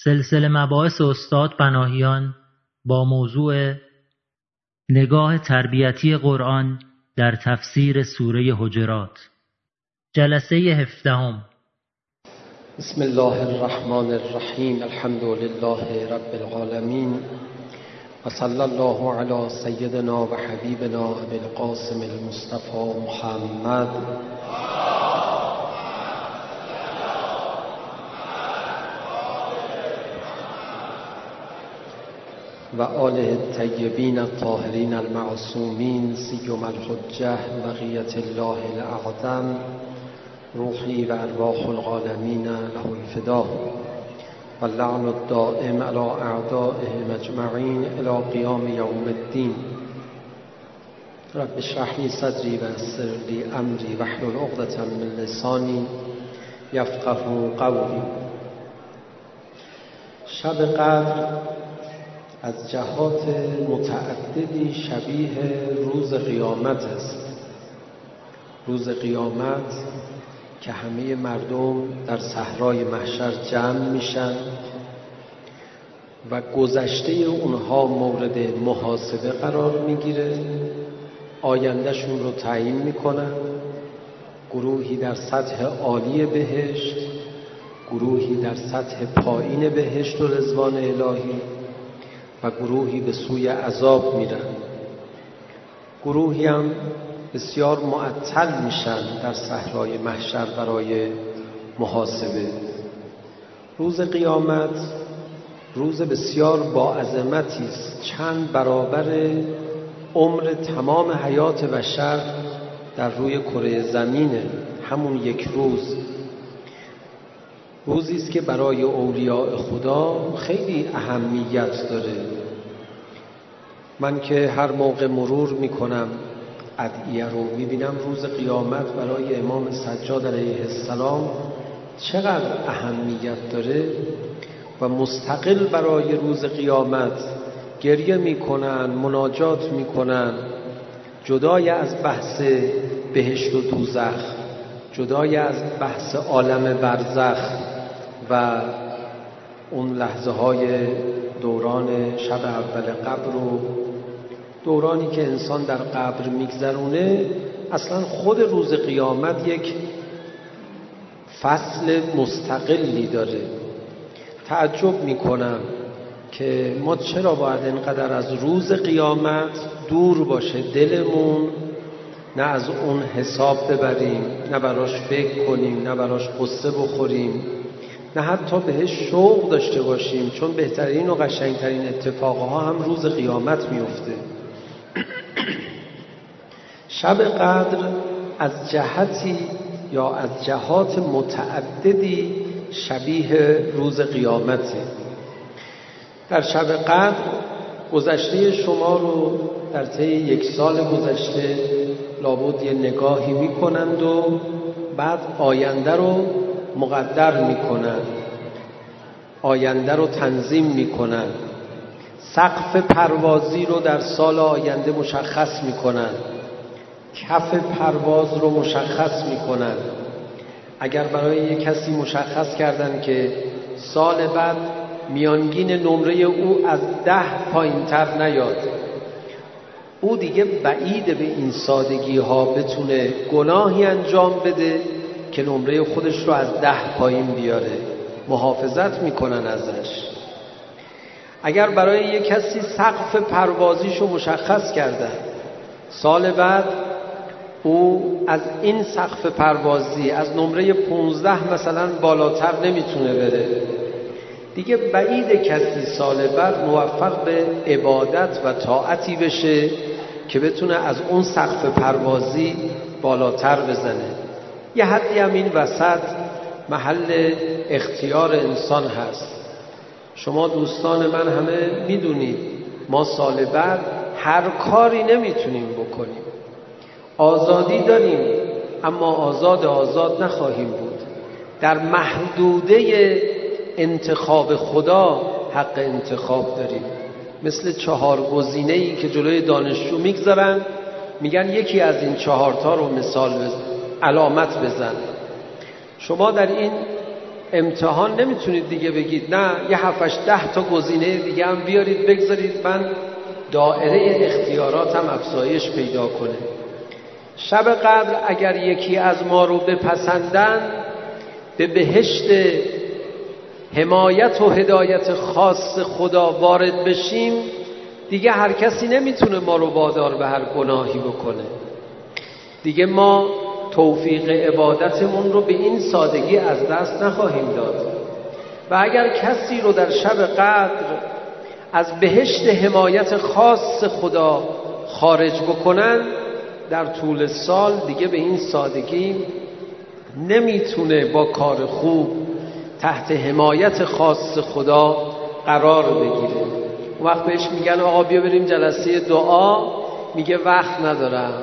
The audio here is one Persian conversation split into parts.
سلسله مباحث استاد پناهیان با موضوع نگاه تربیتی قرآن در تفسیر سوره حجرات، جلسه 17. بسم الله الرحمن الرحیم. الحمد لله رب العالمین و صلی الله علی سیدنا و حبیبنا ابی القاسم المصطفى محمد و آله الطیبین الطاهرین المعصومین سیما الحجة بقیة الله الاعظم روحی و ارواح العالمین له الفدا و اللعن الدائم علی اعدائهم اجمعین الی قیام یوم الدین. رب اشرح لی صدری و یسر لی امری واحلل عقدة من لسانی یفقهوا قولی. شب قدر از جهات متعددی شبیه روز قیامت است. روز قیامت که همه مردم در صحرای محشر جمع میشن و گذشته اونها مورد محاسبه قرار میگیره، آیندهشون رو تعیین میکنن. گروهی در سطح عالی بهشت، گروهی در سطح پایین بهشت و رضوان الهی و گروهی به سوی عذاب میرن. گروهی هم بسیار معطل میشن در صحرای محشر برای محاسبه. روز قیامت روز بسیار با عظمتی است، چند برابر عمر تمام حیات بشر در روی کره زمینه. همون یک روز، روزی است که برای اولیاء خدا خیلی اهمیت داره. من که هر موقع مرور میکنم ادعیه رو میبینم روز قیامت برای امام سجاد علیه السلام چقدر اهمیت داره و مستقل برای روز قیامت گریه میکنن، مناجات میکنن، جدای از بحث بهشت و دوزخ، جدای از بحث عالم برزخ و اون لحظه های دوران شب اول قبر و دورانی که انسان در قبر میگذرونه. اصلا خود روز قیامت یک فصل مستقلی داره. تعجب میکنم که ما چرا باید اینقدر از روز قیامت دور باشه دلمون، نه از اون حساب ببریم، نه براش فکر کنیم، نه براش قصه بخوریم، نه حتی بهش شوق داشته باشیم، چون بهترین و قشنگترین اتفاقها هم روز قیامت میفته. شب قدر از جهتی یا از جهات متعددی شبیه روز قیامته. در شب قدر گذشته شما رو در طی یک سال گذشته لابد یه نگاهی میکنند و بعد آینده رو مقدر میکنند، آینده رو تنظیم میکنند، سقف پروازی رو در سال آینده مشخص میکنند، کف پرواز رو مشخص میکنند. اگر برای یک کسی مشخص کردن که سال بعد میانگین نمره او از 10 پایین‌تر نیاد، او دیگه بعید به این سادگی ها بتونه گناهی انجام بده که نمره خودش رو از 10 پایین بیاره. محافظت میکنن ازش. اگر برای یک کسی سقف پروازیشو مشخص کردن، سال بعد او از این سقف پروازی از نمره 15 مثلا بالاتر نمیتونه بره، دیگه بعید کسی سال بعد موفق به عبادت و طاعتی بشه که بتونه از اون سقف پروازی بالاتر بزنه. یه حدی هم این وسط محل اختیار انسان هست. شما دوستان من همه میدونید ما سال بعد هر کاری نمیتونیم بکنیم. آزادی داریم اما آزاد نخواهیم بود. در محدوده انتخاب خدا حق انتخاب داریم. مثل 4 گزینه‌ای که جلوی دانشجو میگذارن، میگن یکی از این 4 تا رو مثال بزن، علامت بزن. شما در این امتحان نمیتونید دیگه بگید نه یه 7-10 تا گزینه دیگه هم بیارید بگذارید من دایره اختیاراتم افزایش پیدا کنه. شب قدر اگر یکی از ما رو بپسندن به بهشت حمایت و هدایت خاص خدا وارد بشیم، دیگه هر کسی نمیتونه ما رو وادار به هر گناهی بکنه. دیگه ما توفیق عبادتمون رو به این سادگی از دست نخواهیم داد. و اگر کسی رو در شب قدر از بهشت حمایت خاص خدا خارج بکنن، در طول سال دیگه به این سادگی نمیتونه با کار خوب تحت حمایت خاص خدا قرار بگیره. اون وقت بهش میگن آقا بیا بریم جلسه دعا، میگه وقت ندارم.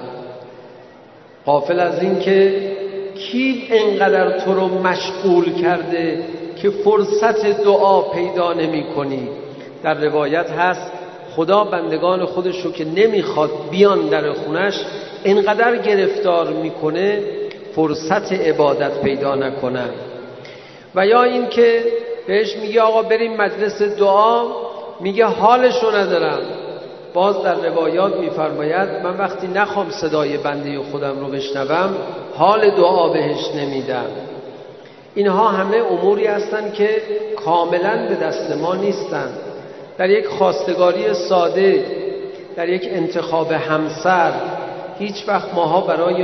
غافل از این که کی انقدر تو رو مشغول کرده که فرصت دعا پیدا نمی کنی. در روایت هست خدا بندگان خودش رو که نمیخواد بیان در خونش انقدر گرفتار میکنه فرصت عبادت پیدا نکنن. و یا این که بهش میگه آقا بریم مجلس دعا، میگه حالشو ندارم. باز در روایات میفرماید من وقتی نخوام صدای بنده خودم رو بشنوم حال دعا بهش نمیدم. اینها همه اموری هستن که کاملا به دست ما نیستن. در یک خواستگاری ساده، در یک انتخاب همسر، هیچ وقت ماها برای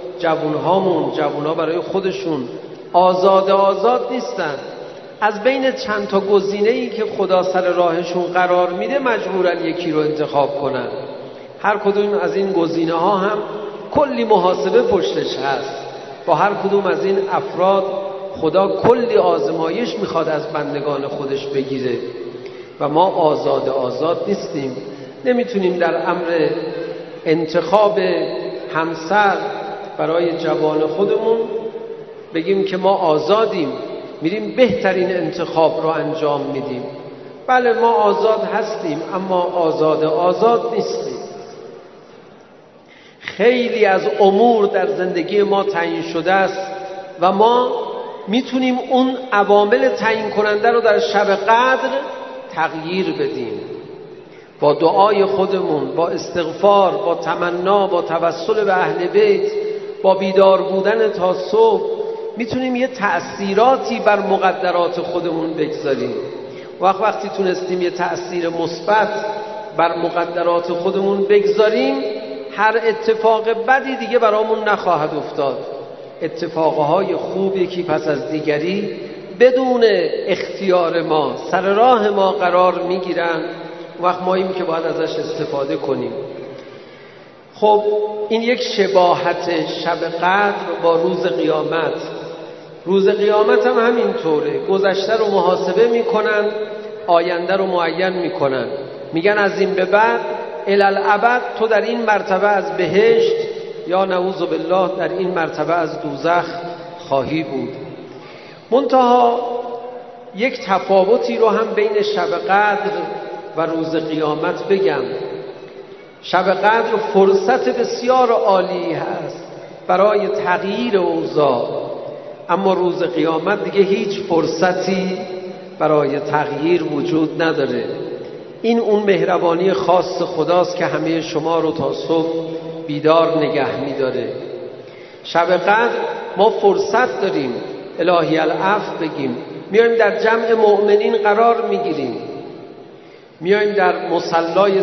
جوانها برای خودشون آزاد نیستن. از بین چند تا گزینه‌ای که خدا سر راهشون قرار میده مجبورن یکی رو انتخاب کنن. هر کدوم از این گزینه‌ها هم کلی محاسبه پشتش هست. با هر کدوم از این افراد خدا کلی آزمایش میخواد از بندگان خودش بگیره و ما آزاد نیستیم. نمیتونیم در امر انتخاب همسر برای جوان خودمون بگیم که ما آزادیم، میریم بهترین انتخاب رو انجام میدیم. بله ما آزاد هستیم اما آزاد نیستیم. خیلی از امور در زندگی ما تعیین شده است و ما میتونیم اون عوامل تعیین کننده رو در شب قدر تغییر بدیم. با دعای خودمون، با استغفار، با تمنا، با توسل به اهل بیت، با بیدار بودن تا صبح میتونیم یه تأثیراتی بر مقدرات خودمون بگذاریم. وقتی تونستیم یه تأثیر مثبت بر مقدرات خودمون بگذاریم، هر اتفاق بدی دیگه برامون نخواهد افتاد. اتفاقهای خوب یکی پس از دیگری بدون اختیار ما سر راه ما قرار میگیرن. وقت ماییم که باید ازش استفاده کنیم. خب این یک شباهت شب قدر با روز قیامت. روز قیامت هم همینطوره. گذشته رو محاسبه میکنن، آینده رو معین میکنن. میگن از این به بعد الالعبد تو در این مرتبه از بهشت یا نعوذ بالله در این مرتبه از دوزخ خواهی بود. منتها یک تفاوتی رو هم بین شب قدر و روز قیامت بگم. شب قدر فرصت بسیار عالی هست برای تغییر اوضاع، اما روز قیامت دیگه هیچ فرصتی برای تغییر وجود نداره. این اون مهربانی خاص خداست که همه شما رو تا صبح بیدار نگه می‌داره. شب قدر ما فرصت داریم الهی العفو بگیم، میایم در جمع مؤمنین قرار میگیریم، میایم در مصلای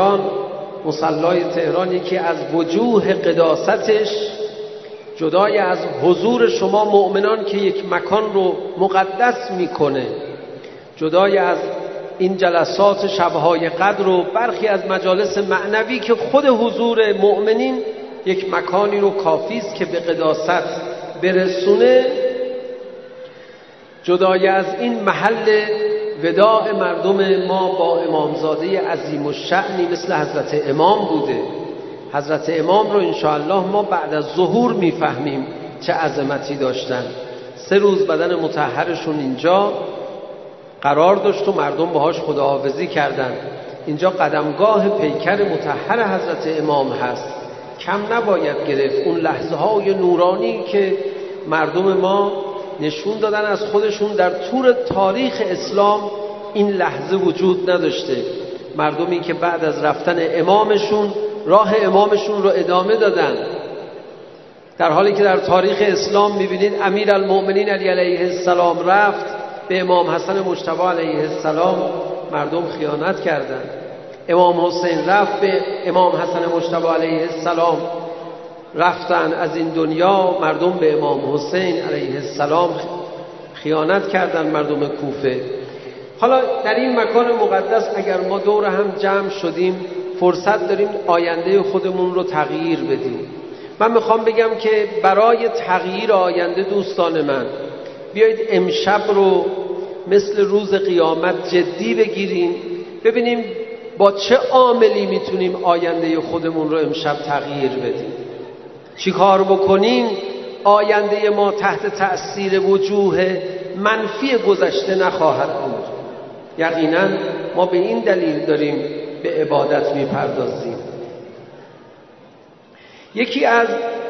تهران یکی از وجوه قداستش جدای از حضور شما مؤمنان که یک مکان رو مقدس میکنه، جدای از این جلسات شبهای قدر و برخی از مجالس معنوی که خود حضور مؤمنین یک مکانی رو کافی است که به قداست برسونه، جدای از این محل وداع مردم ما با امامزاده عظیم الشأنی مثل حضرت امام بوده. حضرت امام رو انشاءالله ما بعد از ظهور میفهمیم چه عظمتی داشتن. 3 روز بدن مطهرشون اینجا قرار داشت و مردم باهاش خداحافظی کردن. اینجا قدمگاه پیکر مطهر حضرت امام هست، کم نباید گرفت. اون لحظه های نورانی که مردم ما نشون دادن از خودشون در طول تاریخ اسلام این لحظه وجود نداشته. مردمی که بعد از رفتن امامشون راه امامشون رو ادامه دادن، در حالی که در تاریخ اسلام میبینید امیرالمؤمنین علی علیه السلام رفت به امام حسن مجتبی علیه السلام، مردم خیانت کردند. امام حسین رفت به امام حسن مجتبی علیه السلام، رفتن از این دنیا، مردم به امام حسین علیه السلام خیانت کردند، مردم کوفه. حالا در این مکان مقدس اگر ما دور هم جمع شدیم، فرصت داریم آینده خودمون رو تغییر بدیم. من میخوام بگم که برای تغییر آینده دوستان من، بیایید امشب رو مثل روز قیامت جدی بگیریم، ببینیم با چه عاملی میتونیم آینده خودمون رو امشب تغییر بدیم. چی کار بکنیم آینده ما تحت تأثیر وجوه منفی گذشته نخواهد بود. یقینا ما به این دلیل داریم به عبادت میپردازیم. یکی از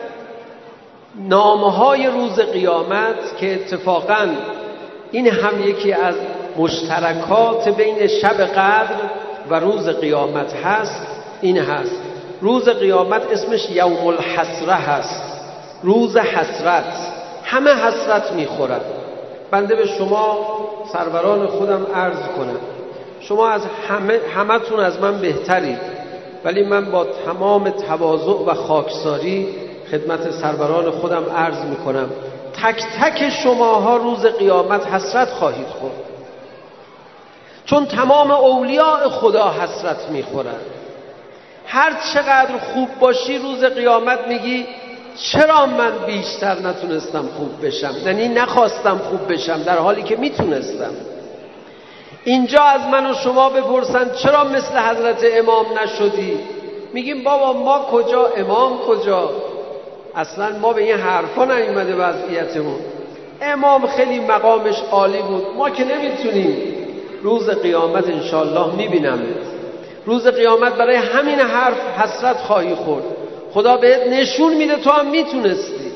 نامه‌های روز قیامت که اتفاقاً این هم یکی از مشترکات بین شب قدر و روز قیامت هست، این هست روز قیامت اسمش یوم الحسره هست، روز حسرت. همه حسرت میخورن. بنده به شما سروران خودم عرض کنم، شما از همتون از من بهترید، ولی من با تمام تواضع و خاکساری خدمت سروران خودم عرض میکنم تک تک شماها روز قیامت حسرت خواهید خورد، چون تمام اولیاء خدا حسرت میخورن. هر چقدر خوب باشی روز قیامت میگی چرا من بیشتر نتونستم خوب بشم، یعنی نخواستم خوب بشم در حالی که میتونستم. اینجا از من و شما بپرسن چرا مثل حضرت امام نشدی، میگیم بابا ما کجا، امام کجا، اصلا ما به این حرفا نیومده وضعیتمون. امام خیلی مقامش عالی بود، ما که نمیتونیم. روز قیامت انشالله میبینم روز قیامت برای همین حرف حسرت خواهی خورد. خدا بهت نشون میده تو هم میتونستی،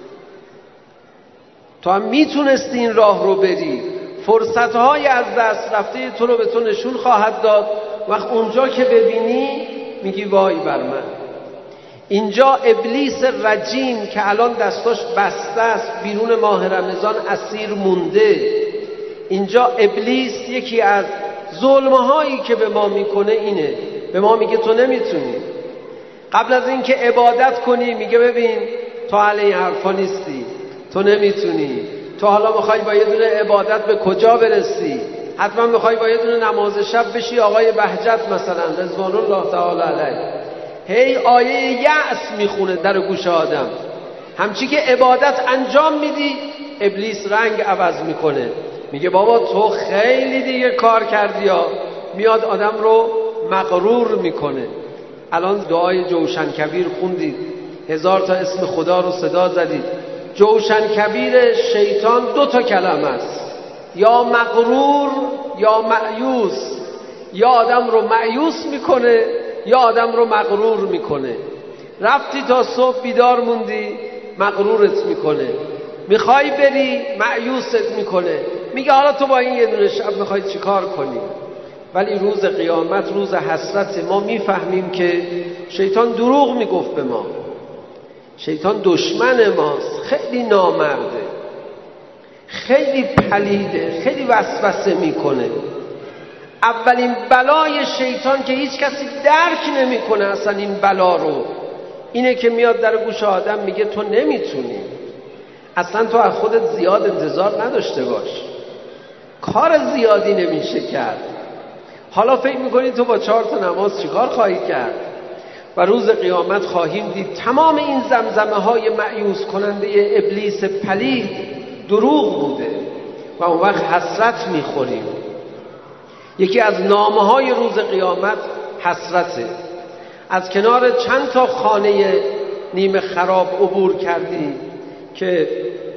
تو هم میتونستی این راه رو بری. فرصتهای از دست رفته تو رو به تو نشون خواهد داد. وقت اونجا که ببینی میگی وای بر من. اینجا ابلیس رجیم که الان دستاش بسته است، بیرون ماه رمضان اسیر مونده، اینجا ابلیس یکی از ظلمهایی که به ما میکنه اینه، به ما میگه تو نمیتونی. قبل از اینکه عبادت کنی میگه ببین تو اهل این حرفا نیستی، تو نمیتونی، تو حالا میخوای با یه دونه عبادت به کجا برسی؟ حتما میخوای با یه دونه نماز شب بشی آقای بهجت مثلا رضوان الله تعالی علیه. هی آیه یأس میخونه در گوش آدم. همچی که عبادت انجام میدی ابلیس رنگ عوض میکنه، میگه بابا تو خیلی دیگه کار کردی ها. میاد آدم رو مغرور میکنه. الان دعای جوشن کبیر خوندید، 1000 تا اسم خدا رو صدا زدید. جوشن کبیر شیطان 2 تا کلمه است، یا مغرور یا مایوس. یا آدم رو مایوس میکنه یا آدم رو مغرور میکنه. رفتی تا صبح بیدار موندی مغرورت میکنه، میخوای بری مایوست میکنه، میگه حالا تو با این یه دونه شب میخوای چیکار کنی؟ ولی روز قیامت روز حسرت. ما میفهمیم که شیطان دروغ میگفت به ما، شیطان دشمن ماست، خیلی نامرده، خیلی پلیده، خیلی وسوسه میکنه. اولین بلای شیطان که هیچ کسی درک نمیکنه اصلا این بلا رو، اینه که میاد در گوش آدم میگه تو نمیتونی، اصلا تو از خودت زیاد انتظار نداشته باش، کار زیادی نمیشه کرد. حالا فکر میکنی تو با 4 تا نماز چیکار خواهی کرد؟ و روز قیامت خواهیم دید تمام این زمزمه های مایوس کننده ابلیس پلید دروغ بوده و اون وقت حسرت میخوریم. یکی از نامه های روز قیامت حسرته. از کنار چند تا خانه نیمه خراب عبور کردی که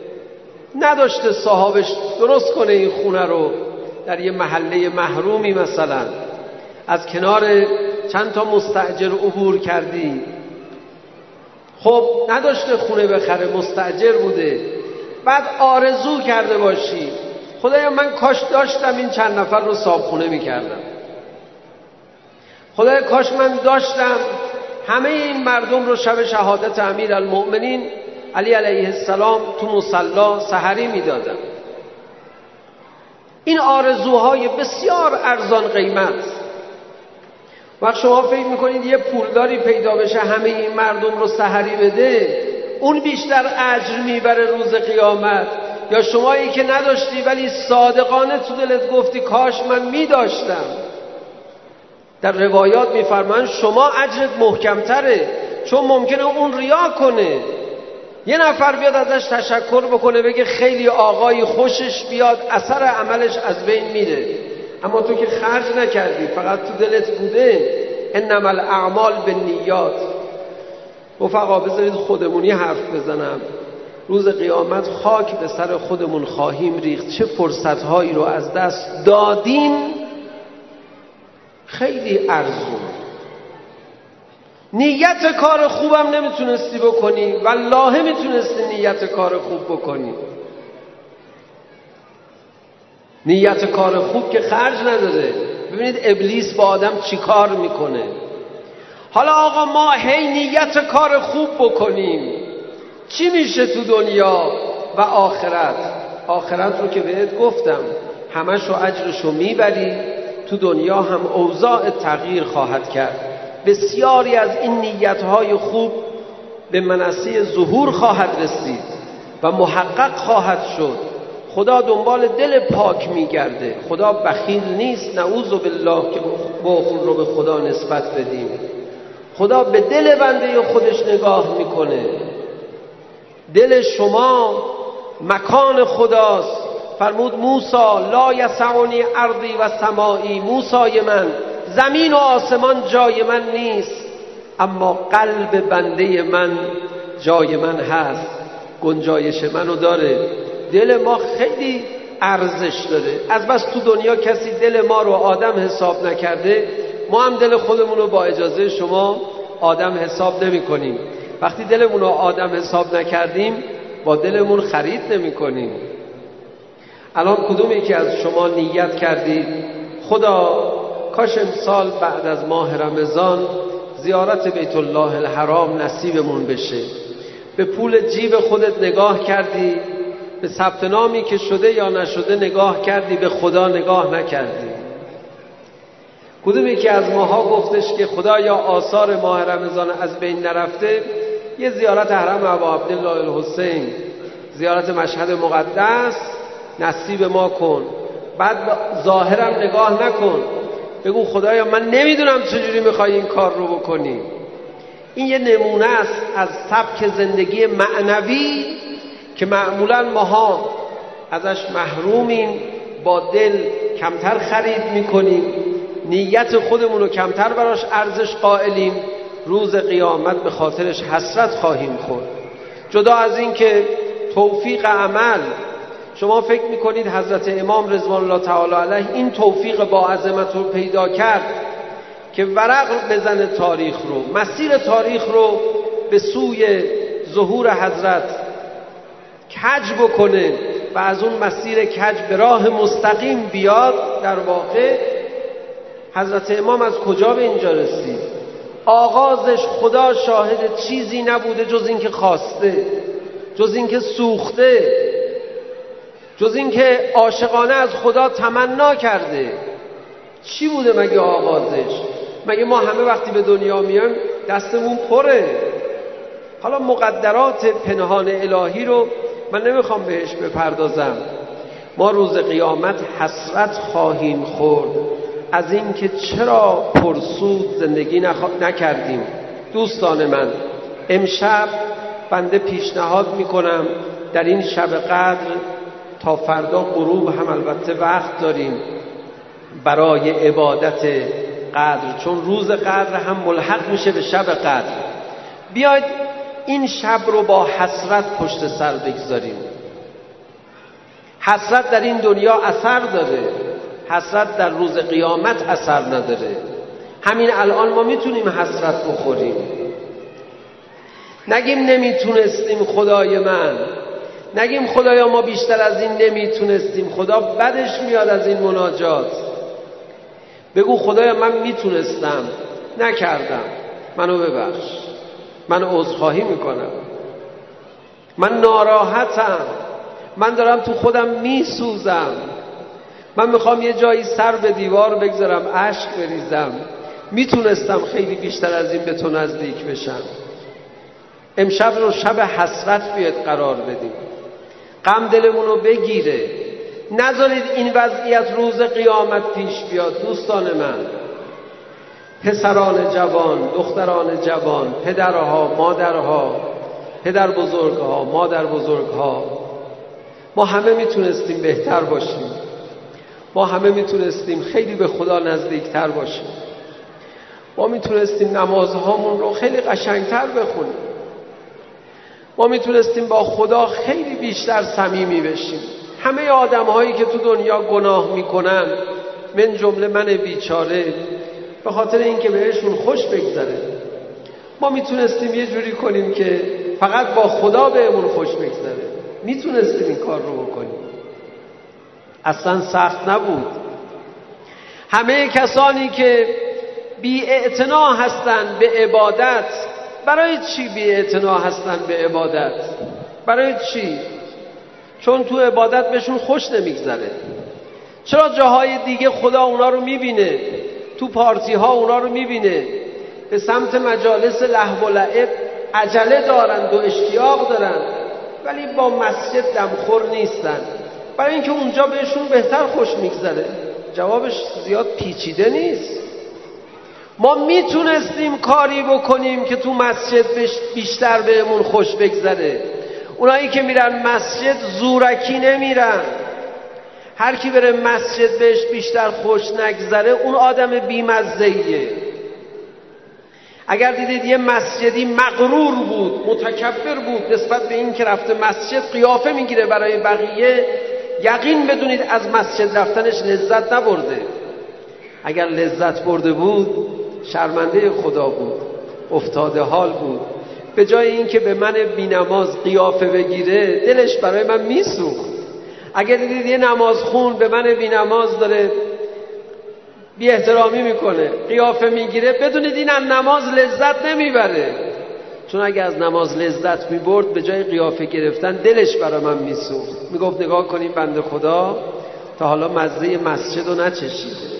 نداشته صاحبش درست کنه این خونه رو، در یه محله محرومی مثلا. از کنار چند تا مستاجر عبور کردی، خب نداشته خونه بخره، مستاجر بوده، بعد آرزو کرده باشی خدایا من کاش داشتم این چند نفر رو صاحبخونه میکردم، خدایا کاش من داشتم همه این مردم رو شب شهادت امیرالمؤمنین علی علیه السلام تو مصلی سحری میدادم. این آرزوهای بسیار ارزان قیمت. وقت شما فکر میکنید یه پولداری پیدا بشه همه این مردم رو سحری بده، اون بیشتر اجر میبره روز قیامت، یا شمایی که نداشتی ولی صادقانه تو دلت گفتی کاش من میداشتم؟ در روایات میفرمان شما اجرت محکمتره، چون ممکنه اون ریا کنه، یه نفر بیاد ازش تشکر بکنه بگه خیلی آقای خوشش بیاد، اثر عملش از بین میره، اما تو که خرج نکردی فقط تو دلت بوده. انما الاعمال بالنیات. رفقا بذارید خودمونی حرف بزنم، روز قیامت خاک به سر خودمون خواهیم ریخت. چه فرصتهایی رو از دست دادیم، خیلی ارزون. نیت کار خوبم نمیتونستی بکنی، والله میتونستی نیت کار خوب بکنی. نیت کار خوب که خرج نداره. ببینید ابلیس با آدم چی کار میکنه. حالا آقا ما هی نیت کار خوب بکنیم، چی میشه تو دنیا و آخرت؟ آخرت رو که بهت گفتم همشو اجرشو میبری، تو دنیا هم اوضاع تغییر خواهد کرد. بسیاری از این نیتهای خوب به منصه ظهور خواهد رسید و محقق خواهد شد. خدا دنبال دل پاک میگرده. خدا بخیل نیست، نعوذ بالله که بخل رو به خدا نسبت بدیم. خدا به دل بنده خودش نگاه میکنه. دل شما مکان خداست. فرمود موسی لا یسعنی ارضی و سمائی، موسی من زمین و آسمان جای من نیست، اما قلب بنده من جای من هست، گنجایش منو داره. دل ما خیلی ارزش داره. از بس تو دنیا کسی دل ما رو آدم حساب نکرده، ما هم دل خودمون رو با اجازه شما آدم حساب نمی کنیم. وقتی دلمون رو آدم حساب نکردیم با دلمون خرید نمی کنیم. الان کدوم یکی از شما نیت کردید خدا کاش امسال بعد از ماه رمضان زیارت بیت الله الحرام نصیبمون بشه؟ به پول جیب خودت نگاه کردی؟ به ثبت نامی که شده یا نشده نگاه کردی؟ به خدا نگاه نکردی؟ کدوم یکی از ماها گفتش که خدایا آثار ماه رمضان از بین نرفته، یه زیارت حرم ابا عبدالله الحسین، زیارت مشهد مقدس نصیب ما کن؟ بعد ظاهرم نگاه نکن، بگو خدایا من نمیدونم چجوری میخوای این کار رو بکنی. این یه نمونه است از سبک زندگی معنوی که معمولا ماها ازش محرومیم، با دل کمتر خرید میکنیم، نیت خودمون رو کمتر براش ارزش قائلیم، روز قیامت به خاطرش حسرت خواهیم خورد. جدا از این که توفیق عمل، شما فکر میکنید حضرت امام رضوان الله تعالی علیه این توفیق با عظمت رو پیدا کرد که ورق بزنه تاریخ رو، مسیر تاریخ رو به سوی ظهور حضرت کج بکنه و از اون مسیر کج به راه مستقیم بیاد؟ در واقع حضرت امام از کجا به اینجا رسید؟ آغازش خدا شاهد چیزی نبوده جز این که خواسته، جز این که سوخته، جز این که عاشقانه از خدا تمنا کرده. چی بوده مگه آغازش؟ مگه ما همه وقتی به دنیا میایم دستمون پره؟ حالا مقدرات پنهان الهی رو من نمیخوام بهش بپردازم. ما روز قیامت حسرت خواهیم خورد از این که چرا پرسود زندگی نکردیم. دوستان من، امشب بنده پیشنهاد میکنم در این شب قدر، تا فردا غروب هم البته وقت داریم برای عبادت قدر، چون روز قدر هم ملحق میشه به شب قدر، بیاید این شب رو با حسرت پشت سر بگذاریم. حسرت در این دنیا اثر داره، حسرت در روز قیامت اثر نداره. همین الان ما میتونیم حسرت بخوریم، نگیم نمیتونستیم خدای من، نگیم خدایا ما بیشتر از این نمیتونستیم، خدا بدش میاد از این مناجات. بگو خدایا من میتونستم نکردم، منو ببخش، من عذرخواهی میکنم، من ناراحتم، من دارم تو خودم میسوزم، من میخوام یه جایی سر به دیوار بگذارم اشک بریزم، میتونستم خیلی بیشتر از این به تو نزدیک بشم. امشب رو شب حسرت بیاد قرار بدیم، غم دلمون رو بگیره، نذارید این وضعیت روز قیامت پیش بیاد. دوستان من، پسران جوان، دختران جوان، پدرها، مادرها، پدر بزرگها، مادر بزرگها، ما همه میتونستیم بهتر باشیم، ما همه میتونستیم خیلی به خدا نزدیکتر باشیم، ما میتونستیم نمازهامون رو خیلی قشنگتر بخونیم، ما میتونستیم با خدا خیلی بیشتر صمیمی بشیم. همه آدم هایی که تو دنیا گناه میکنن، من جمله من بیچاره، به خاطر اینکه بهشون خوش بگذره، ما میتونستیم یه جوری کنیم که فقط با خدا بهمون خوش بگذره. میتونستیم این کار رو بکنیم، اصلا سخت نبود. همه کسانی که بی‌اعتنا هستند به عبادت، برای چی بی‌اعتنا هستند به عبادت؟ برای چی؟ چون تو عبادت بهشون خوش نمیگذره. چرا جاهای دیگه خدا اونا رو میبینه، تو پارتی ها اونا رو میبینه، به سمت مجالس لهو و لعب عجله دارند و اشتیاق دارند، ولی با مسجد دمخور نیستن، برای اینکه اونجا بهشون بهتر خوش میگذره. جوابش زیاد پیچیده نیست. ما میتونستیم کاری بکنیم که تو مسجد بیشتر بهمون خوش بگذره. اونایی که میرن مسجد زورکی نمیرن. هر کی بره مسجد بهش بیشتر خوش نگذره اون آدم بی‌مزه‌ایه. اگر دیدید یه مسجدی مغرور بود، متکبر بود نسبت به این که رفته مسجد قیافه میگیره برای بقیه، یقین بدونید از مسجد رفتنش لذت نبرده. اگر لذت برده بود شرمنده خدا بود، افتاده حال بود. به جای اینکه به من بی‌نماز قیافه بگیره دلش برای من میسوخت. اگر دیدید یه نمازخون به من بی‌نماز داره بی احترامی میکنه، قیافه میگیره، بدونید این از نماز لذت نمیبره. چون اگه از نماز لذت میبرد به جای قیافه گرفتن دلش برای من میسوخت، میگفت نگاه کنیم بنده خدا تا حالا مزه مسجد رو نچشیده.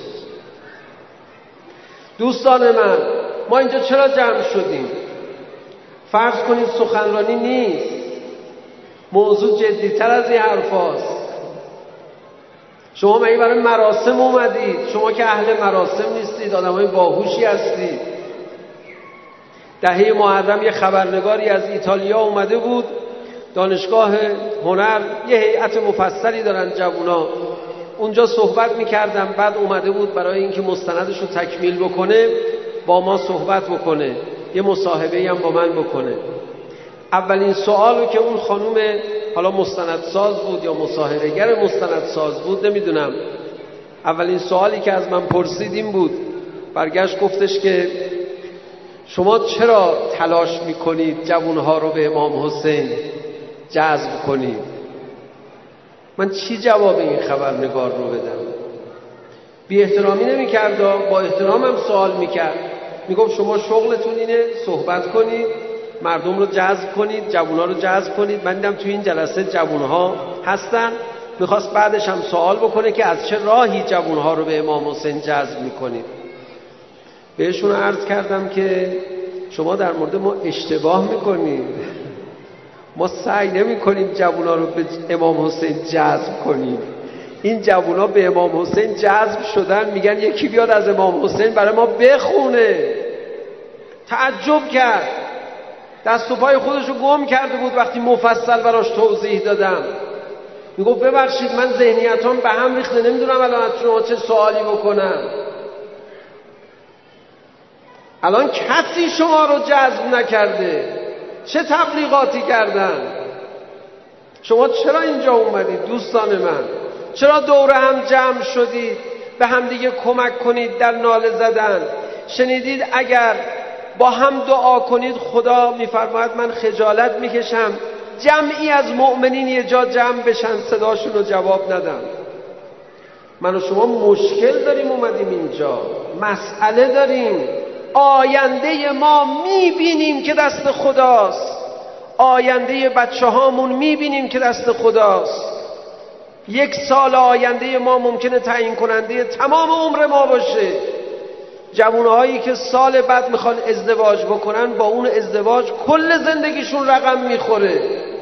دوستان من، ما اینجا چرا جمع شدیم؟ فرض کنید سخنرانی نیست، موضوع جدی‌تر از این حرف هاست. شما مگه برای مراسم اومدید؟ شما که اهل مراسم نیستید، آدمای باهوشی هستید. دهه محرم یه خبرنگاری از ایتالیا اومده بود دانشگاه هنر، یه هیئت مفصلی دارن جوونا، اونجا صحبت میکردن. بعد اومده بود برای اینکه مستندش رو تکمیل بکنه با ما صحبت بکنه، یه مصاحبه‌ای هم با من بکنه. اولین سوالو که اون خانوم، حالا مستندساز بود یا مصاحبه‌گر مستندساز بود نمیدونم، اولین سوالی که از من پرسید این بود، برگشت گفتش که شما چرا تلاش میکنید جوانها رو به امام حسین جذب کنید؟ من چی جواب این خبرنگار رو بدم؟ بی احترامی نمی‌کرد، با احترامم سوال میکرد. میگفت شما شغلتون اینه صحبت کنید، مردم رو جذب کنید، جوانها رو جذب کنید. من دیدم توی این جلسه جوانها هستن. میخواست بعدش هم سوال بکنه که از چه راهی جوانها رو به امام حسین جذب میکنید. بهشون عرض کردم که شما در مورد ما اشتباه میکنید. ما سعی نمی کنیم جوانها رو به امام حسین جذب کنیم. این جوانها به امام حسین جذب شدن، میگن یکی بیاد از امام حسین برای ما بخونه. تعجب کرد، دست و پای خودش رو گم کرده بود وقتی مفصل براش توضیح دادم. میگفت ببخشید من ذهنیتام به هم ریخته، نمیدونم الان از شما چه سوالی بکنم. الان کسی شما رو جذب نکرده، چه تبلیغاتی کردن؟ شما چرا اینجا اومدید دوستان من؟ چرا دور هم جمع شدید به هم دیگه کمک کنید در ناله زدن؟ شنیدید اگر با هم دعا کنید خدا میفرماید من خجالت میکشم جمعی از مؤمنین یه جا جمع بشن صداشون رو جواب ندن. من و شما مشکل داریم اومدیم اینجا، مسئله داریم. آینده ما میبینیم که دست خداست، آینده بچه هامون میبینیم که دست خداست. 1 سال آینده ما ممکنه تعیین کننده تمام عمر ما باشه. جوانهایی که سال بعد میخوان ازدواج بکنن، با اون ازدواج کل زندگیشون رقم میخوره.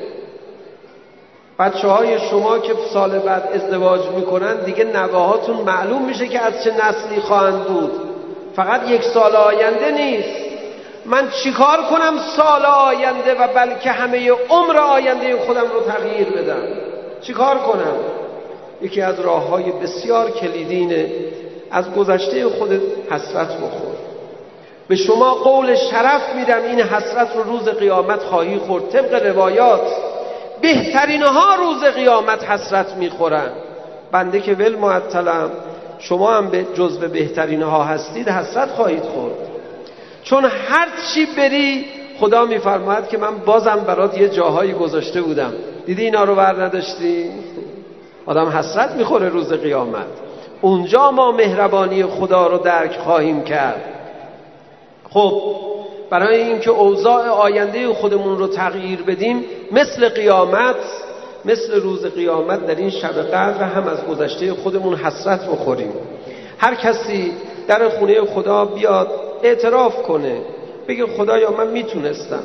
بچه‌های شما که سال بعد ازدواج میکنن، دیگه نوه‌هاتون معلوم میشه که از چه نسلی خواهند بود. فقط 1 سال آینده نیست. من چیکار کنم سال آینده و بلکه همه عمر آینده خودم رو تغییر بدم؟ چیکار کنم؟ یکی از راه‌های بسیار کلیدینه، از گذشته خودت حسرت بخور. به شما قول شرف میدم این حسرت رو روز قیامت خواهی خورد. طبق روایات بهترین ها روز قیامت حسرت میخورن. بنده که ول معطلم، شما هم به جزو بهترین ها هستید، حسرت خواهید خورد. چون هر چی بری خدا میفرماید که من بازم برات یه جاهایی گذاشته بودم، دیدی اینا رو بر نداشتی؟ آدم حسرت میخوره روز قیامت. اونجا ما مهربانی خدا رو درک خواهیم کرد. خب برای اینکه اوضاع آینده خودمون رو تغییر بدیم، مثل قیامت، مثل روز قیامت در این شب قدر هم از گذشته خودمون حسرت بخوریم. هر کسی در خونه خدا بیاد اعتراف کنه، بگه خدایا من میتونستم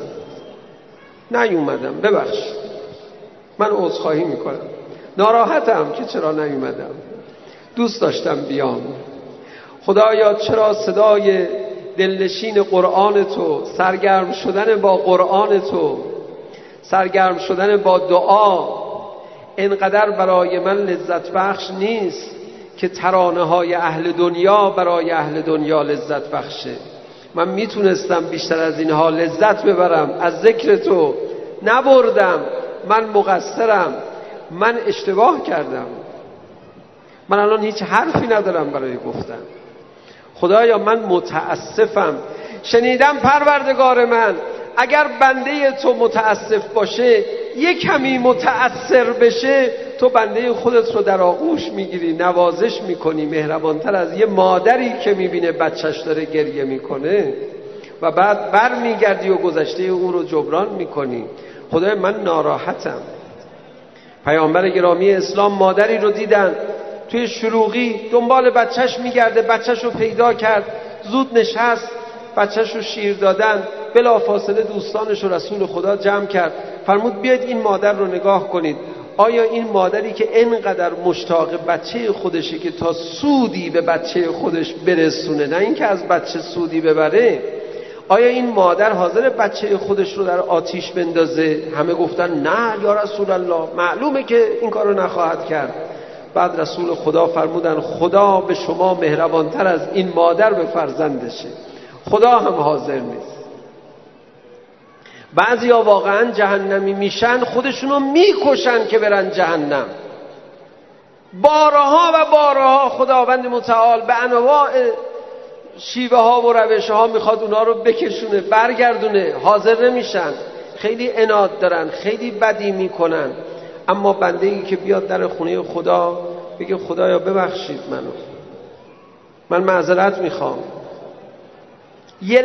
نیومدم، ببخش، من عذرخواهی میکنم، ناراحتم که چرا نیومدم، دوست داشتم بیام. خدایا چرا صدای دلنشین قرآن تو، سرگرم شدن با قرآن تو، سرگرم شدن با دعا اینقدر برای من لذت بخش نیست که ترانه های اهل دنیا برای اهل دنیا لذت بخشه. من میتونستم بیشتر از اینها لذت ببرم، از ذکر تو نبردم. من مقصرم، من اشتباه کردم، من الان هیچ حرفی ندارم برای گفتن. خدایا من متاسفم. شنیدم پروردگار من اگر بنده تو متاسف باشه، یک کمی متأثر بشه، تو بنده خودت رو در آغوش میگیری، نوازش میکنی، مهربانتر از یه مادری که میبینه بچهش داره گریه میکنه و بعد بر میگردی و گذشته او رو جبران میکنی. خدای من ناراحتم. پیامبر گرامی اسلام مادری رو دیدن توی شروقی دنبال بچهش میگرده، بچهش رو پیدا کرد، زود نشست، بچهش رو شیر دادن. بلافاصله دوستانش و رسول خدا جمع کرد، فرمود بیاید این مادر رو نگاه کنید. آیا این مادری که اینقدر مشتاق بچه خودشه که تا سودی به بچه خودش برسونه، نه اینکه از بچه سودی ببره، آیا این مادر حاضر بچه خودش رو در آتیش بندازه؟ همه گفتن نه یا رسول الله، معلومه که این کار رو نخواهد کرد. بعد رسول خدا فرمودن خدا به شما مهربانتر از این مادر به فرزندشه. خدا هم حاضر نیست. بعضیا واقعا جهنمی میشن، خودشونو میکشن که برن جهنم. بارها و بارها خداوند متعال به انواع شیوه ها و روش ها میخواد اونا رو بکشونه، برگردونه، حاضر نمیشن. خیلی عناد دارن، خیلی بدی میکنن. اما بنده ای که بیاد در خونه خدا بگه خدایا ببخشید منو، من معذرت میخوام، یه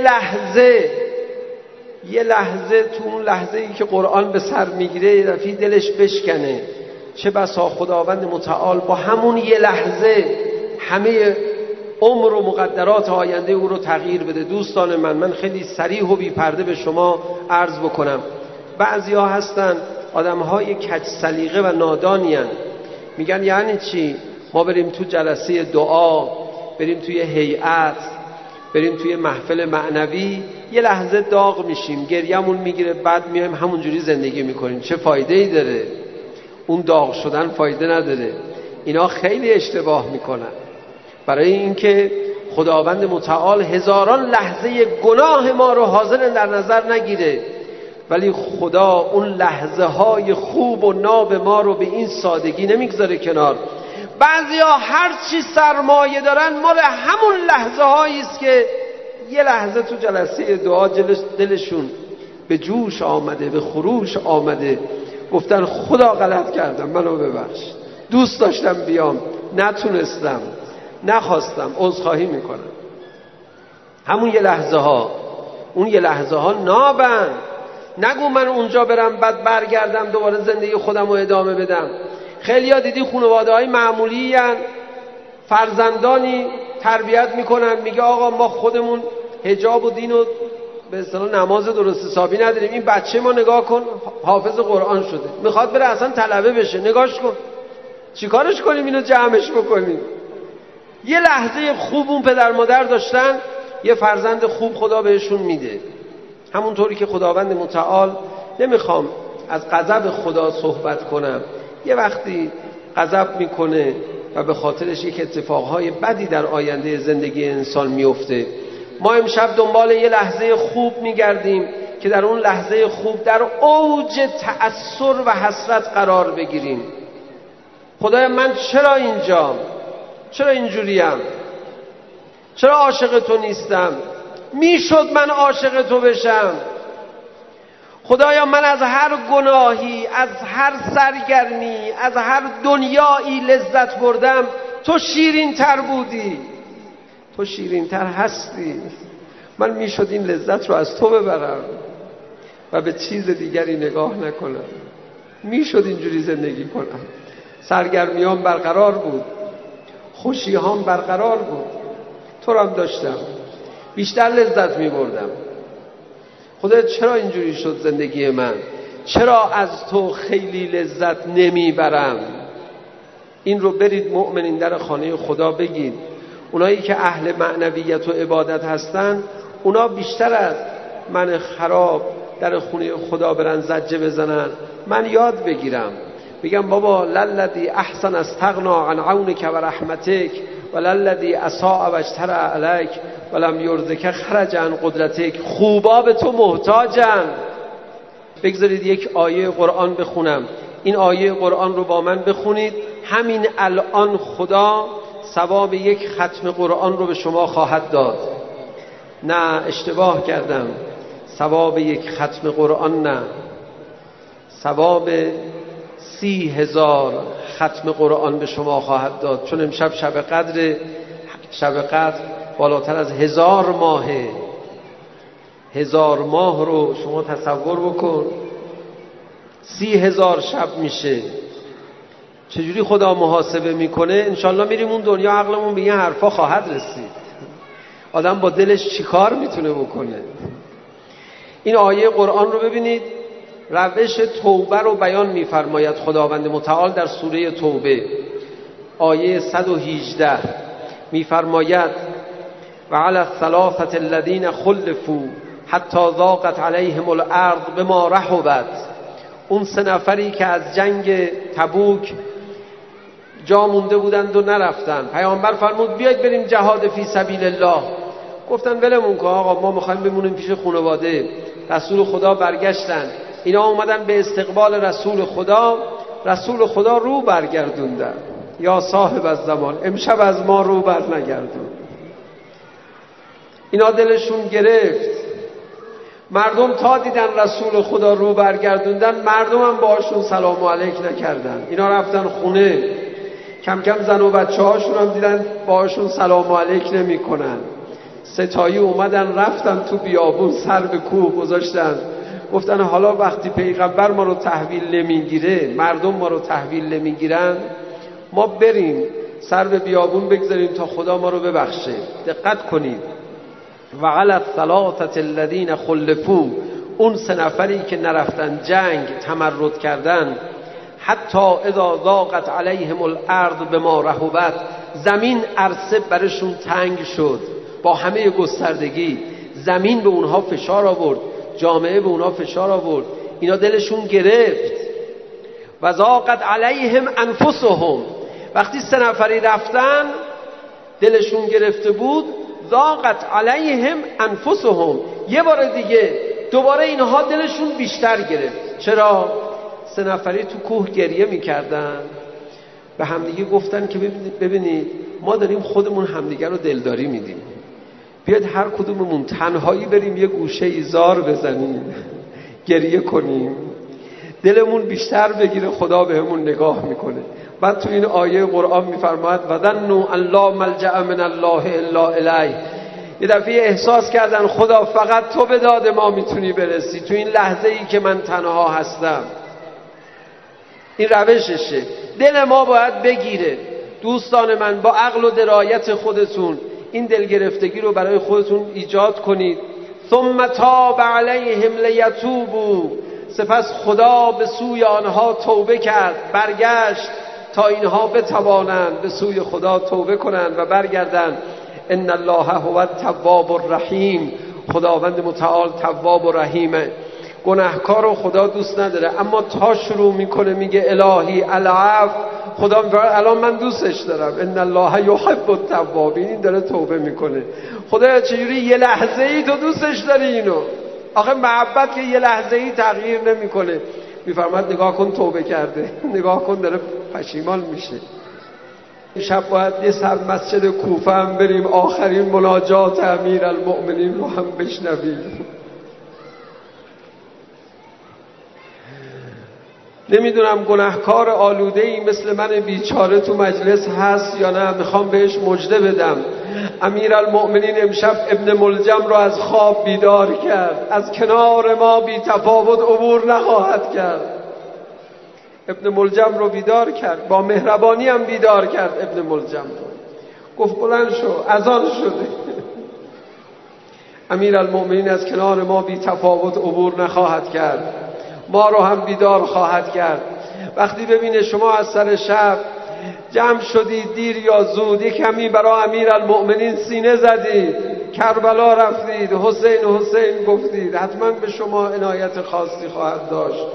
لحظه تو اون لحظه ای که قرآن به سر میگیره یه دفعه دلش بشکنه، چه بسا خداوند متعال با همون یه لحظه همه عمر و مقدرات آینده او رو تغییر بده. دوستان من خیلی صریح و بی پرده به شما عرض بکنم، بعضیا هستن آدم‌های کج سلیقه و نادانیان، میگن یعنی چی ما بریم تو جلسه دعا، بریم توی هیئت، بریم توی محفل معنوی، یه لحظه داغ میشیم، گریمون میگیره، بعد میایم همونجوری زندگی میکنیم، چه فایده‌ای داره؟ اون داغ شدن فایده نداره. اینا خیلی اشتباه میکنن. برای اینکه خداوند متعال هزاران لحظه گناه ما رو حاضر در نظر نگیره، ولی خدا اون لحظه های خوب و ناب ما رو به این سادگی نمیگذاره کنار. بعضیا هر چی سرمایه دارن مال همون لحظه هایی است که یه لحظه تو جلسه دعا دلشون به جوش آمده، به خروش آمده، گفتن خدا غلط کردم، منو ببخش، دوست داشتم بیام، نتونستم، نخواستم، عذرخواهی میکنم. همون یه لحظه ها، اون یه لحظه ها نابن. نگو من اونجا برم بعد برگردم دوباره زندگی خودم رو ادامه بدم. خیلی ها دیدی خانواده های معمولی هن، فرزندانی تربیت میکنن، میگه آقا ما خودمون حجاب و دین و به اصطلاح نماز درست حسابی نداریم، این بچه ما نگاه کن حافظ قرآن شده، میخواد بره اصلا طلبه بشه، نگاش کن، چیکارش کنیم اینو جمعش بکنیم؟ یه لحظه خوب اون پدر مادر داشتن، یه فرزند خوب خدا بهشون میده. همونطوری که خداوند متعال، نمیخوام از غضب خدا صحبت کنم، یه وقتی غضب میکنه و به خاطرش یک اتفاقهای بدی در آینده زندگی انسان میفته. ما امشب دنبال یه لحظه خوب میگردیم که در اون لحظه خوب در اوج تأثر و حسرت قرار بگیریم. خدایا من چرا اینجام؟ چرا اینجوریم؟ چرا عاشق تو نیستم؟ میشد من عاشق تو بشم. خدایا من از هر گناهی، از هر سرگرمی، از هر دنیایی لذت بردم، تو شیرین تر بودی، تو شیرین تر هستی. من میشد این لذت رو از تو ببرم و به چیز دیگری نگاه نکنم، میشد اینجوری زندگی کنم. سرگرمیام برقرار بود، خوشیهام برقرار بود، تو رو هم داشتم، بیشتر لذت میبردم. خدا چرا اینجوری شد زندگی من؟ چرا از تو خیلی لذت نمیبرم؟ این رو برید مؤمنین در خانه خدا بگید. اونایی که اهل معنویت و عبادت هستن، اونا بیشتر از من خراب در خونه خدا برن زجه بزنن، من یاد بگیرم، بگم بابا للذی احسن استغنا عن عونک و رحمتک و للذی اساء و اجترأ علیک و لم یرزک خرج عن قدرتک. خوبا به تو محتاجن. بگذارید یک آیه قرآن بخونم. این آیه قرآن رو با من بخونید. همین الان خدا ثواب یک ختم قرآن رو به شما خواهد داد. نه اشتباه کردم، ثواب یک ختم قرآن نه، ثواب 30,000 ختم قرآن به شما خواهد داد. چون امشب شب قدر، شب قدر بالاتر از 1000 ماهه. 1000 ماه رو شما تصور بکن، 30,000 شب میشه. چجوری خدا محاسبه میکنه؟ انشالله میریم اون دنیا عقلمون به این حرفا خواهد رسید. آدم با دلش چیکار میتونه بکنه؟ این آیه قرآن رو ببینید، روش توبه رو بیان میفرماید خداوند متعال در سوره توبه آیه 118 میفرماید و علی الثلاثه الذین خلفوا حتی ضاقت علیهم الارض بما رحبت. اون 3 نفری که از جنگ تبوک جا مونده بودند و نرفتن، پیامبر فرمود بیاید بریم جهاد فی سبیل الله. گفتن ولمون کن آقا، ما میخوایم بمونیم پیش خانواده. رسول خدا برگشتن، اینا اومدن به استقبال رسول خدا. رسول خدا رو برگردوندن، یا صاحب الزمان امشب از ما رو بر نگردون. اینا دلشون گرفت. مردم تا دیدن رسول خدا رو برگردوندن، مردم هم باهاشون سلام علیک نکردن. اینا رفتن خونه، کم کم زن و بچه هاشون هم دیدن باهاشون سلام علیک نمی کنن. ستایی اومدن رفتن تو بیابون، سر به کوه گذاشتن، گفتن حالا وقتی پیغمبر ما رو تحویل نمیگیره، مردم ما رو تحویل نمیگیرن، ما بریم سر به بیابون بگذاریم تا خدا ما رو ببخشه. دقت کنید، و علی الثلاثه الذین خلفوا، اون 3 نفری که نرفتن جنگ، تمرد کردن، حتی اذا ضاقت علیهم الارض بما رحبت، زمین عرصه برشون تنگ شد. با همه گستردگی زمین به اونها فشار آورد، جامعه به اونها فشار آورد، اینا دلشون گرفت. و ضاقت علیهم انفسهم، وقتی 3 نفری رفتن دلشون گرفته بود، ضاقت علیهم انفسهم، یه بار دیگه دوباره اینها دلشون بیشتر گرفت. چرا؟ 3 نفری تو کوه گریه میکردن، به همدیگه گفتن که ببینید ما داریم خودمون همدیگه رو دلداری میدیم، بیاید هر کدوممون تنهایی بریم یه گوشه ایزار بزنیم، گریه کنیم، دلمون بیشتر بگیره خدا بهمون نگاه میکنه. بعد تو این آیه قرآن میفرماید و ظنوا ان لا ملجأ من الله الا الیه. یه دفعه احساس کردن خدا فقط تو به داد ما میتونی برسی تو این لحظه ای که من تنها هستم. این روششه. دل ما باید بگیره. دوستان من، با عقل و درایت خودتون این دلگرفتگی رو برای خودتون ایجاد کنید. ثم تاب علیهم لیتوبوا. سپس خدا به سوی آنها توبه کرد، برگشت تا اینها بتوانند به سوی خدا توبه کنند و برگردند. ان الله هو التواب الرحیم. خداوند متعال تواب و رحیمه. گناهکار رو خدا دوست نداره، اما تا شروع میکنه میگه الهی العفو، خدا الان من دوستش دارم. ان الله یحب التوابین. این داره توبه میکنه. خدا چجوری یه لحظه ای تو دوستش داری اینو؟ آخه محبت که یه لحظه ای تغییر نمیکنه. میفرماد نگاه کن توبه کرده، نگاه کن داره پشیمان میشه. شب باید یه سر مسجد کوفه هم بریم، آخرین مناجات امیرالمؤمنین رو هم بشنویم. نمیدونم گناهکار آلوده‌ای مثل من بیچاره تو مجلس هست یا نه. میخوام بهش مژده بدم. امیرالمؤمنین امشب ابن ملجم را از خواب بیدار کرد. از کنار ما بی تفاوت عبور نخواهد کرد. ابن ملجم رو بیدار کرد، با مهربانی هم بیدار کرد. ابن ملجم رو گفت بلند شو، اذان شده. امیرالمؤمنین از کنار ما بی تفاوت عبور نخواهد کرد، ما رو هم بیدار خواهد کرد. وقتی ببینه شما از سر شب جمع شدید دیر یا زود، یک کمی برای امیرالمؤمنین سینه زدید، کربلا رفتید، حسین حسین گفتید، حتما به شما عنایت خاصی خواهد داشت.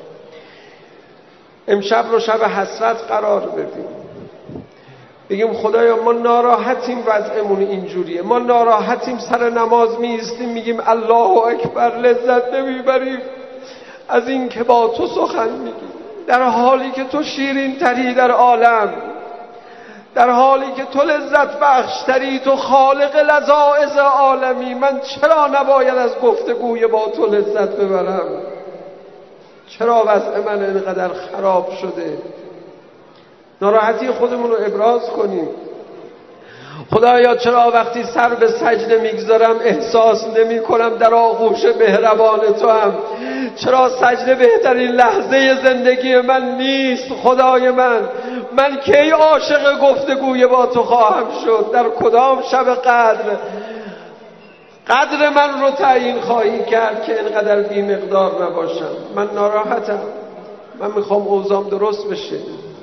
امشب رو شب حسرت قرار بدیم. بگیم خدایا ما ناراحتیم، وضعمون اینجوریه، ما ناراحتیم، سر نماز میایستیم میگیم الله اکبر، لذت نمیبریم از این که با تو سخن میگیم، در حالی که تو شیرین تری در عالم، در حالی که تو لذت بخش تری، تو خالق لذائذ عالمی. من چرا نباید از گفتگوی با تو لذت ببرم؟ چرا وضع من اینقدر خراب شده؟ ناراحتی خودمون رو ابراز کنیم. خدایا چرا وقتی سر به سجده میگذارم احساس نمی کنم در آغوش مهربان تو هم؟ چرا سجده بهترین لحظه زندگی من نیست؟ خدای من کی عاشق گفتگوی با تو خواهم شد؟ در کدام شب قدر من رو تعیین خواهی کرد که اینقدر بی مقدار نباشم؟ من ناراحتم، من میخوام اوضاعم درست بشه.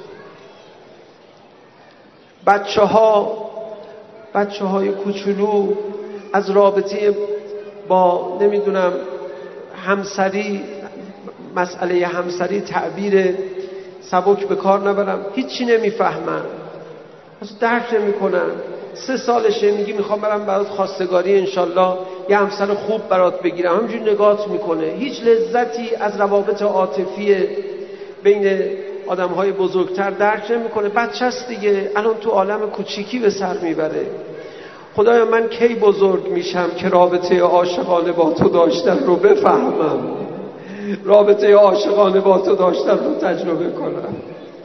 بچه های کوچولو از رابطه با نمیدونم همسری، مسئله همسری تعبیر سبک به کار نبرم، هیچی نمیفهمن، اصلا درک نمیکنن. 3 سالشه میگی میخوام برم برات خواستگاری انشالله یه همسر خوب برات بگیرم، همینجور نگات میکنه. هیچ لذتی از روابط عاطفی بین آدم‌های بزرگتر درک نمی‌کنه. بچه است دیگه، الان تو عالم کوچیکی به سر میبره. خدایا من کی بزرگ میشم که رابطه عاشقانه با تو داشتن رو بفهمم، رابطه عاشقانه با تو داشتن رو تجربه کنم.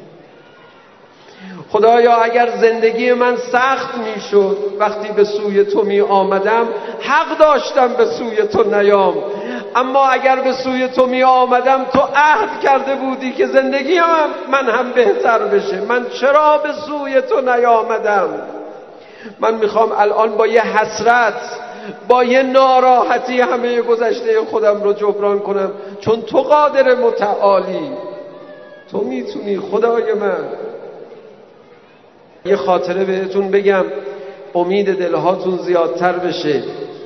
خدایا اگر زندگی من سخت میشد وقتی به سوی تو می آمدم، حق داشتم به سوی تو نیام. اما اگر به سوی تو می آمدم تو عهد کرده بودی که زندگی من هم بهتر بشه. من چرا به سوی تو نیامدم؟ من میخوام الان با یه حسرت، با یه ناراحتی همه گذشته خودم رو جبران کنم، چون تو قادر متعالی، تو میتونی. خدای من یه خاطره بهتون بگم امید دلهاتون زیادتر بشه.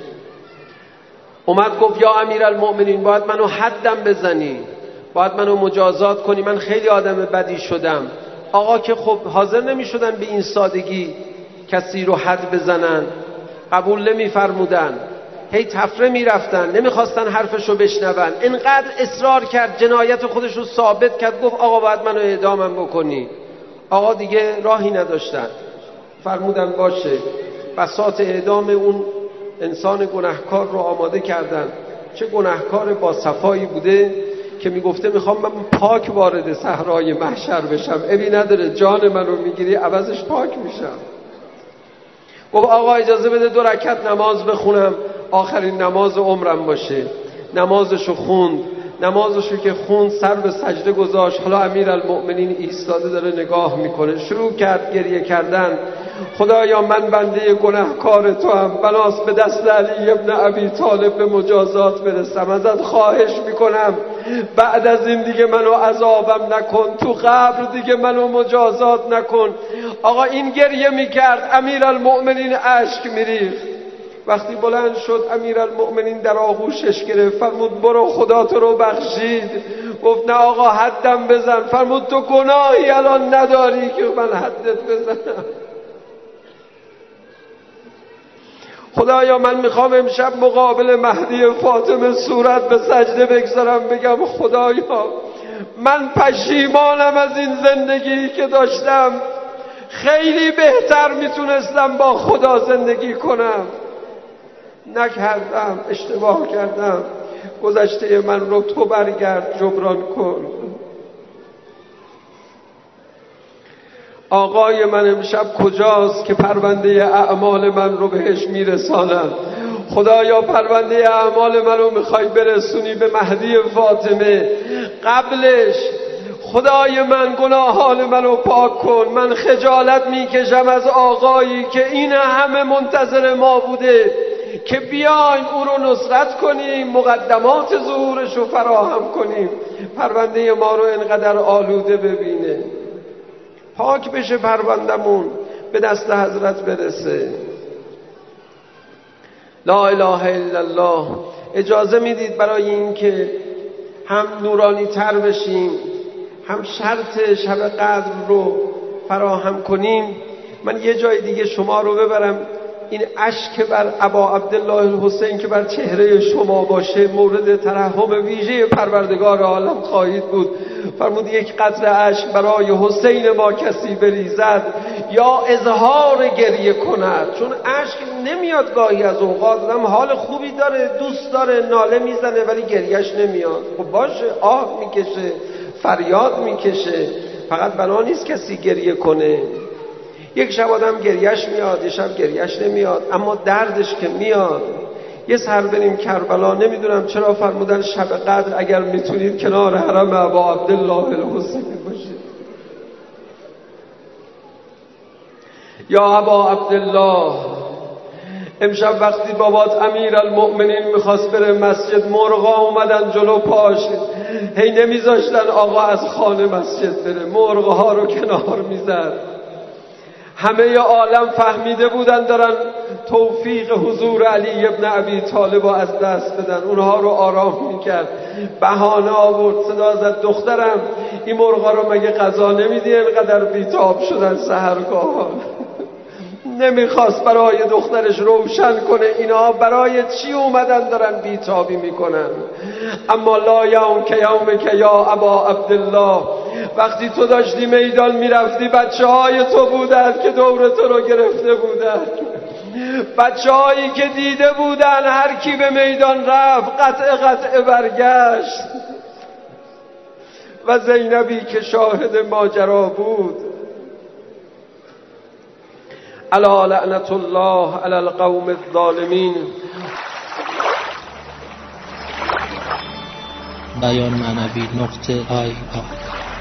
اومد گفت یا امیرالمؤمنین باید منو حدم بزنی، باید منو مجازات کنی، من خیلی آدم بدی شدم. آقا که خب حاضر نمی شدن به این سادگی کسی رو حد بزنن، قبول نمی فرمودن، هی تفره می رفتن، نمی خواستن حرفشو بشنون. اینقدر اصرار کرد، جنایت خودش رو ثابت کرد، گفت آقا باید منو اعدامم بکنی. آقا دیگه راهی نداشتن، فرمودن باشه. بساط اعدام اون انسان گناهکار رو آماده کردن. چه گناهکار با صفایی بوده که میگفته میخوام من پاک وارد صحرای محشر بشم، ابی نداره جان منو میگیری عوضش پاک میشم. گفت آقا اجازه بده 2 رکعت نماز بخونم، آخرین نماز عمرم باشه. نمازشو خوند، نمازشو که خوند سر به سجده گذاشت. حالا امیرالمؤمنین ایستاده داره نگاه میکنه، شروع کرد گریه کردن. خدایا من بنده گناهکار تو هم، بناس به دست علی ابن ابی طالب به مجازات برسم. ازت خواهش میکنم بعد از این دیگه منو عذابم نکن، تو قبر دیگه منو مجازات نکن. آقا این گریه میکرد، امیرالمؤمنین اشک میریخت. وقتی بلند شد امیرالمؤمنین در آغوشش گرفت، فرمود برو خدا تو رو بخشید. گفت نه آقا حدم بزن. فرمود تو گناهی الان نداری که من حدت بزنم. خدایا من میخوام امشب مقابل مهدی فاطمه صورت به سجده بگذارم، بگم خدایا من پشیمانم از این زندگی که داشتم، خیلی بهتر میتونستم با خدا زندگی کنم، نکردم، اشتباه کردم. گذشته من رو تو برگرد جبران کن. آقای من امشب کجاست که پرونده اعمال من رو بهش میرسانم؟ خدایا پرونده اعمال من رو میخوای برسونی به مهدی فاطمه. قبلش خدای من گناهان من رو پاک کن. من خجالت میکشم از آقایی که این همه منتظر ما بوده که بیایم او رو نصرت کنیم، مقدمات ظهورش رو فراهم کنیم، پرونده ما رو انقدر آلوده ببینه. پاک بشه پروندمون، به دست حضرت برسه. لا اله الا الله. اجازه میدید برای این که هم نورانی تر بشیم، هم شرط شب قدر رو فراهم کنیم، من یه جای دیگه شما رو ببرم. این اشک بر ابا عبدالله الحسین که بر چهره شما باشه مورد ترحم ویژه پروردگار عالم خواهید بود. فرمود یک قطره اشک برای حسین ما کسی بریزد یا اظهار گریه کند. چون اشک نمیاد گاهی از اوقات، هم حال خوبی داره، دوست داره، ناله میزنه ولی گریهش نمیاد. خب باشه، آه میکشه، فریاد میکشه، فقط بنا نیست کسی گریه کنه. یک شب آدم گریهش میاد، یک شب گریهش نمیاد، اما دردش که میاد. یه سر بریم کربلا. نمیدونم چرا فرمودن شب قدر اگر میتونید کنار حرم ابا عبدالله الحسین باشید. یا ابا عبدالله، امشب وقتی بابات امیرالمؤمنین میخواست بره مسجد، مرغا اومدن جلو پاش، هی نمیذاشتن آقا از خانه مسجد بره، مرغها رو کنار میزد. همه عالم فهمیده بودن دارن توفیق حضور علی ابن ابی طالب از دست بدن. اونها رو آرام میکرد، بهانه آورد، صدا زد دخترم این مرغا رو مگه غذا نمیدی؟ اینقدر بیتاب شدن سحرگاه. نمیخواست برای دخترش روشن کنه اینا برای چی اومدن دارن بیتابی میکنن. اما لا یوم که یوم که یا ابا عبدالله، وقتی تو داشتی میدان میرفتی بچه های تو بودن که دور تو رو گرفته بودن، بچه هایی که دیده بودن هر کی به میدان رفت قطع برگشت. و زینبی که شاهد ماجرا بود. الا لعنت الله علی القوم الظالمین. بیان معنوی .ir